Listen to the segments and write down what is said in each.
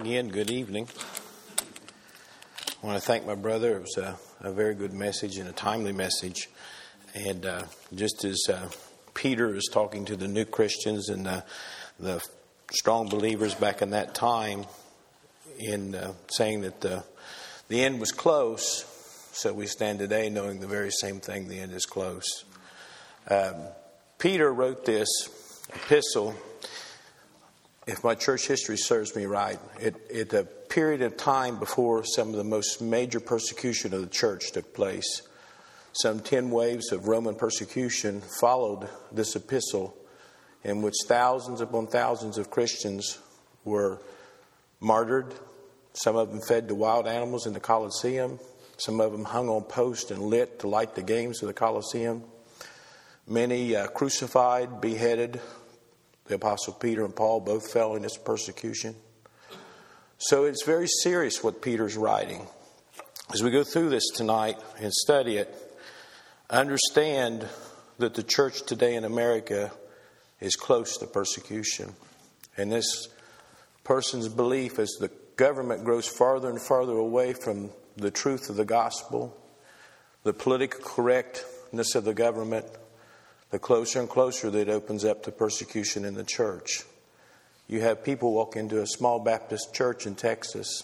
again. Good evening. I want to thank my brother. It was a very good message and a timely message. And just as Peter is talking to the new Christians and the strong believers back in that time in saying that the end was close, so we stand today knowing the very same thing, the end is close. Peter wrote this epistle, if my church history serves me right, at a period of time before some of the most major persecution of the church took place. Some 10 waves of Roman persecution followed this epistle, in which thousands upon thousands of Christians were martyred. Some of them fed to wild animals in the Colosseum. Some of them hung on posts and lit to light the games of the Colosseum. Many crucified, beheaded. The Apostle Peter and Paul both fell in this persecution. So it's very serious what Peter's writing. As we go through this tonight and study it, understand that the church today in America is close to persecution. And this person's belief, as the government grows farther and farther away from the truth of the gospel, the political correctness of the government, the closer and closer that opens up to persecution in the church. You have people walk into a small Baptist church in Texas,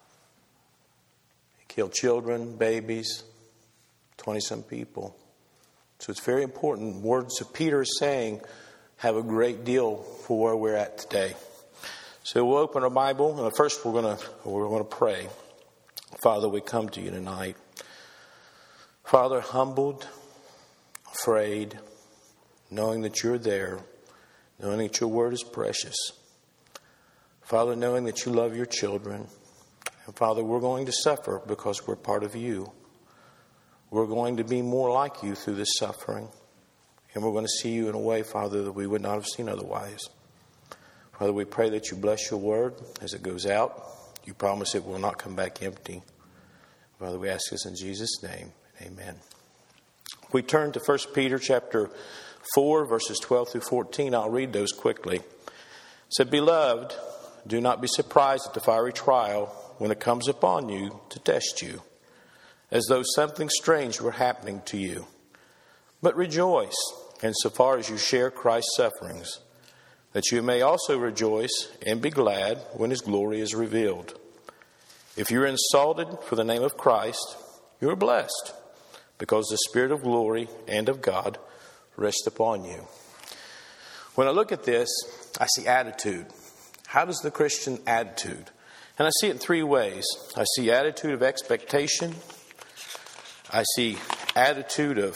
kill children, babies, 20-some people. So it's very important. Words that Peter is saying have a great deal for where we're at today. So we'll open our Bible, and first we're going to pray. Father, we come to you tonight. Father, humbled, afraid, knowing that you're there, knowing that your word is precious. Father, knowing that you love your children. And Father, we're going to suffer because we're part of you. We're going to be more like you through this suffering. And we're going to see you in a way, Father, that we would not have seen otherwise. Father, we pray that you bless your word as it goes out. You promise it will not come back empty. Father, we ask this in Jesus' name. Amen. We turn to 1 Peter chapter 4, verses 12 through 14. I'll read those quickly. It said, "Beloved, do not be surprised at the fiery trial when it comes upon you to test you, as though something strange were happening to you. But rejoice, insofar as you share Christ's sufferings, that you may also rejoice and be glad when his glory is revealed. If you are insulted for the name of Christ, you are blessed, because the Spirit of glory and of God rest upon you." When I look at this, I see attitude. How does the Christian attitude? And I see it in three ways. I see attitude of expectation. I see attitude of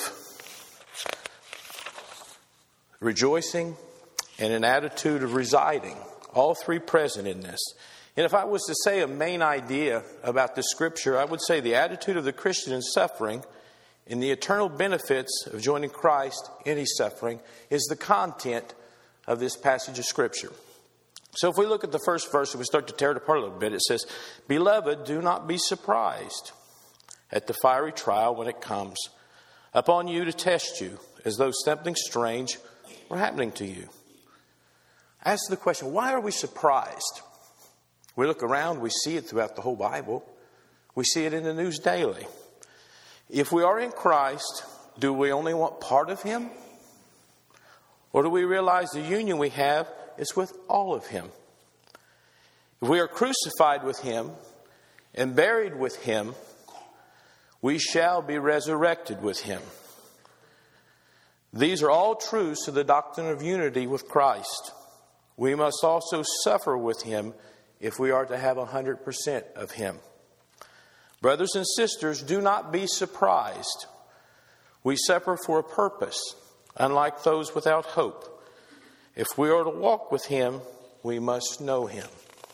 rejoicing, and an attitude of residing. All three present in this. And if I was to say a main idea about the scripture, I would say the attitude of the Christian in suffering and the eternal benefits of joining Christ in his suffering is the content of this passage of scripture. So if we look at the first verse and we start to tear it apart a little bit, it says, "Beloved, do not be surprised at the fiery trial when it comes upon you to test you, as though something strange were happening to you." Ask the question, why are we surprised? We look around, we see it throughout the whole Bible. We see it in the news daily. If we are in Christ, do we only want part of him? Or do we realize the union we have is with all of him? If we are crucified with him and buried with him, we shall be resurrected with him. These are all truths to the doctrine of unity with Christ. We must also suffer with him if we are to have 100% of him. Brothers and sisters, do not be surprised. We suffer for a purpose, unlike those without hope. If we are to walk with him, we must know him.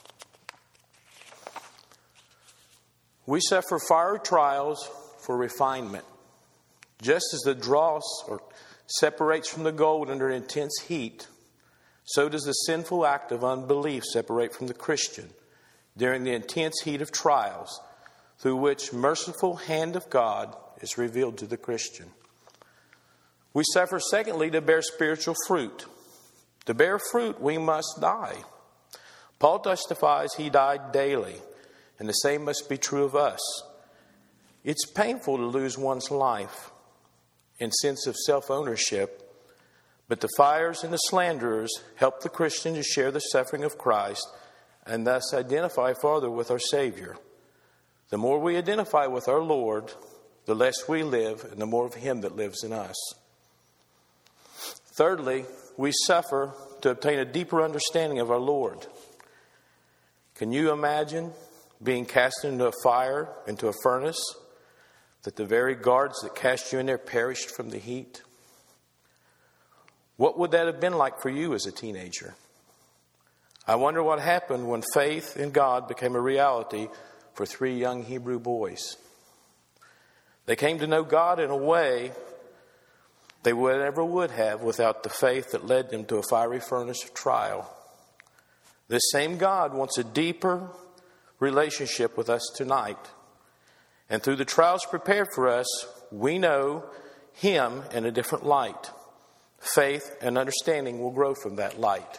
We suffer fiery trials for refinement. Just as the dross separates from the gold under intense heat, so does the sinful act of unbelief separate from the Christian during the intense heat of trials, through which merciful hand of God is revealed to the Christian. We suffer, secondly, to bear spiritual fruit. To bear fruit, we must die. Paul testifies he died daily, and the same must be true of us. It's painful to lose one's life and sense of self-ownership, but the fires and the slanderers help the Christian to share the suffering of Christ and thus identify farther with our Savior. The more we identify with our Lord, the less we live and the more of Him that lives in us. Thirdly, we suffer to obtain a deeper understanding of our Lord. Can you imagine being cast into a fire, into a furnace, that the very guards that cast you in there perished from the heat? What would that have been like for you as a teenager? I wonder what happened when faith in God became a reality for 3 young Hebrew boys. They came to know God in a way they never would have without the faith that led them to a fiery furnace of trial. This same God wants a deeper relationship with us tonight. And through the trials prepared for us, we know Him in a different light. Faith and understanding will grow from that light.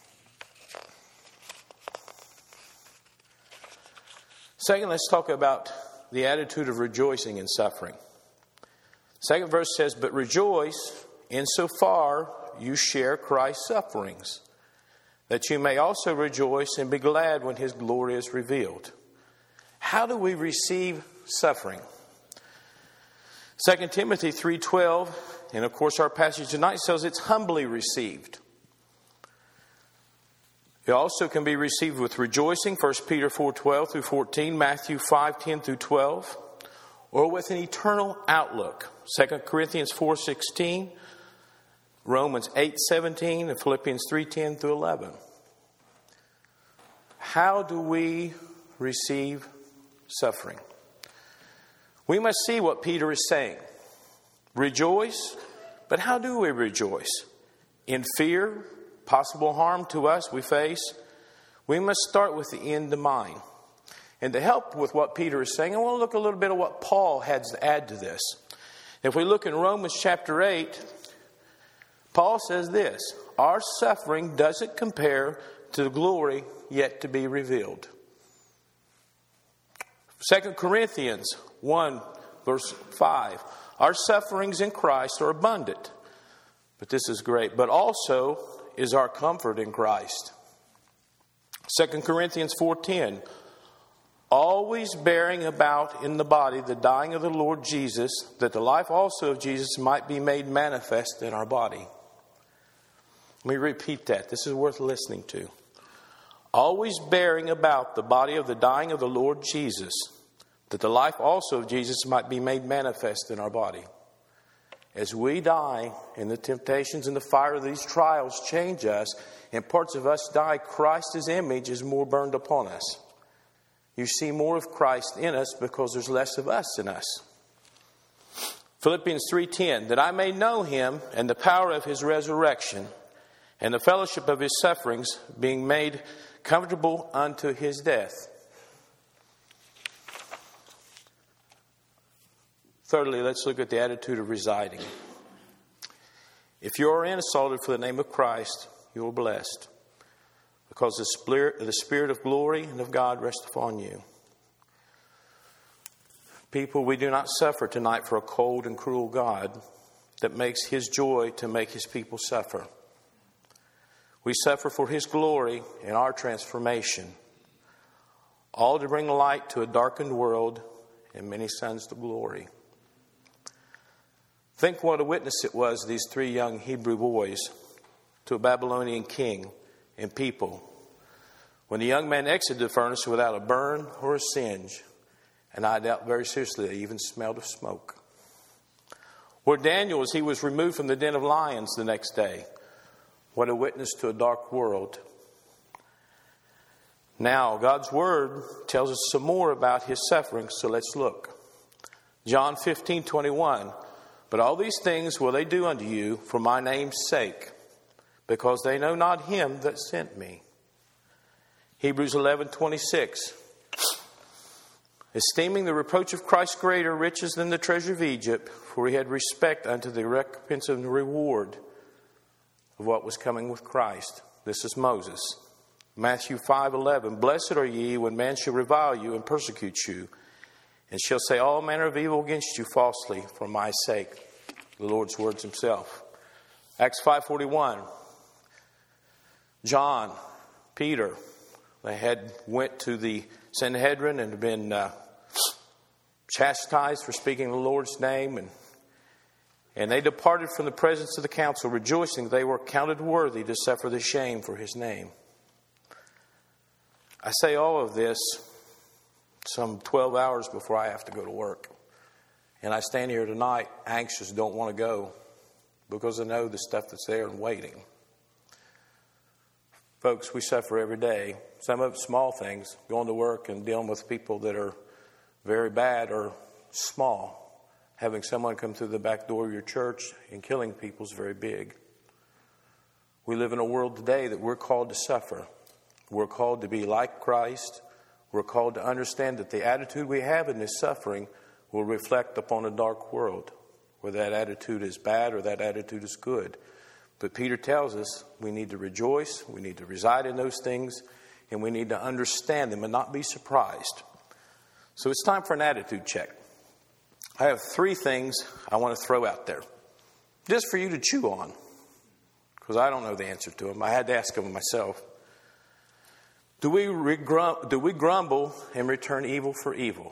Second, let's talk about the attitude of rejoicing in suffering. Second verse says, "But rejoice insofar you share Christ's sufferings, that you may also rejoice and be glad when His glory is revealed." How do we receive suffering? 2 Timothy 3:12, and of course our passage tonight says it's humbly received. It also can be received with rejoicing, 1 Peter 4:12 through 14, Matthew 5:10 through 12, or with an eternal outlook, 2 Corinthians 4:16, Romans 8:17, and Philippians 3:10 through 11. How do we receive suffering? We must see what Peter is saying. Rejoice, but how do we rejoice? In fear, possible harm to us we face, we must start with the end in mind. And to help with what Peter is saying, I want to look a little bit at what Paul had to add to this. If we look in Romans chapter 8, Paul says this: "Our suffering doesn't compare to the glory yet to be revealed." 2 Corinthians 1 verse 5, "Our sufferings in Christ are abundant." But this is great. "But also is our comfort in Christ." 2 Corinthians 4:10, "Always bearing about in the body the dying of the Lord Jesus, that the life also of Jesus might be made manifest in our body." Let me repeat that. This is worth listening to. Always bearing about the body of the dying of the Lord Jesus, that the life also of Jesus might be made manifest in our body. As we die and the temptations and the fire of these trials change us, and parts of us die, Christ's image is more burned upon us. You see more of Christ in us because there's less of us in us. Philippians 3:10, "That I may know Him and the power of His resurrection and the fellowship of His sufferings, being made comfortable unto His death." Thirdly, let's look at the attitude of residing. If you are insulted for the name of Christ, you are blessed, because the Spirit of glory and of God rests upon you. People, we do not suffer tonight for a cold and cruel God that makes His joy to make His people suffer. We suffer for His glory and our transformation, all to bring light to a darkened world and many sons to glory. Think what a witness it was, these 3 young Hebrew boys, to a Babylonian king and people, when the young man exited the furnace without a burn or a singe, and I doubt very seriously they even smelled of smoke. Or Daniel, as he was removed from the den of lions the next day, what a witness to a dark world. Now, God's Word tells us some more about His suffering, so let's look. John 15:21, "But all these things will they do unto you for my name's sake, because they know not Him that sent me." Hebrews 11:26, "Esteeming the reproach of Christ greater riches than the treasure of Egypt, for he had respect unto the recompense of the reward of what was coming with Christ." This is Moses. Matthew 5:11, blessed are ye when men shall revile you and persecute you, and shall say all manner of evil against you falsely for my sake. The Lord's words himself. Acts 5:41, John, Peter, they had went to the Sanhedrin and been chastised for speaking the Lord's name, and they departed from the presence of the council, rejoicing they were counted worthy to suffer the shame for his name. I say all of this some 12 hours before I have to go to work. And I stand here tonight anxious, don't want to go, because I know the stuff that's there and waiting. Folks, we suffer every day. Some of it small things, going to work and dealing with people that are very bad or small. Having someone come through the back door of your church and killing people is very big. We live in a world today that we're called to suffer. We're called to be like Christ. We're called to understand that the attitude we have in this suffering will reflect upon a dark world, whether that attitude is bad or that attitude is good. But Peter tells us we need to rejoice, we need to reside in those things, and we need to understand them and not be surprised. So it's time for an attitude check. I have 3 things I want to throw out there, just for you to chew on, because I don't know the answer to them. I had to ask them myself. Do we grumble and return evil for evil?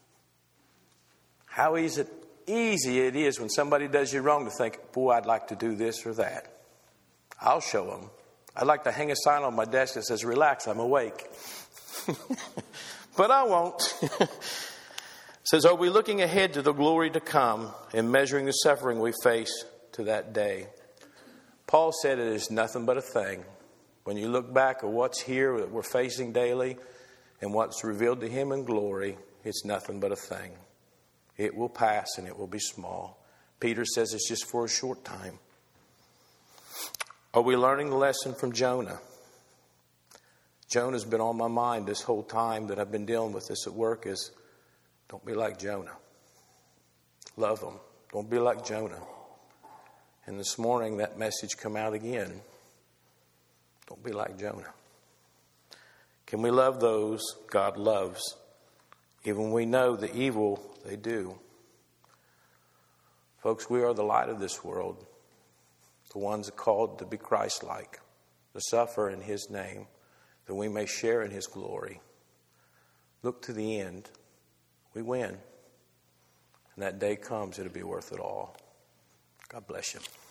How easy it is when somebody does you wrong to think, boy, I'd like to do this or that. I'll show them. I'd like to hang a sign on my desk that says, relax, I'm awake. But I won't. It says, are we looking ahead to the glory to come and measuring the suffering we face to that day? Paul said it is nothing but a thing. When you look back at what's here that we're facing daily and what's revealed to him in glory, it's nothing but a thing. It will pass and it will be small. Peter says it's just for a short time. Are we learning the lesson from Jonah? Jonah's been on my mind this whole time that I've been dealing with this at work is, don't be like Jonah. Love him. Don't be like Jonah. And this morning that message come out again. Don't be like Jonah. Can we love those God loves, even when we know the evil they do? Folks, we are the light of this world, the ones called to be Christ-like, to suffer in his name, that we may share in his glory. Look to the end. We win. And that day comes, it'll be worth it all. God bless you.